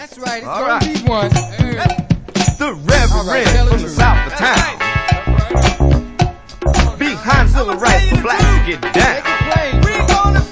That's right. It's All gonna right. be one. The Reverend tell the from the truth. south of town. Behind civil rights for blacks to get down. Make it plain.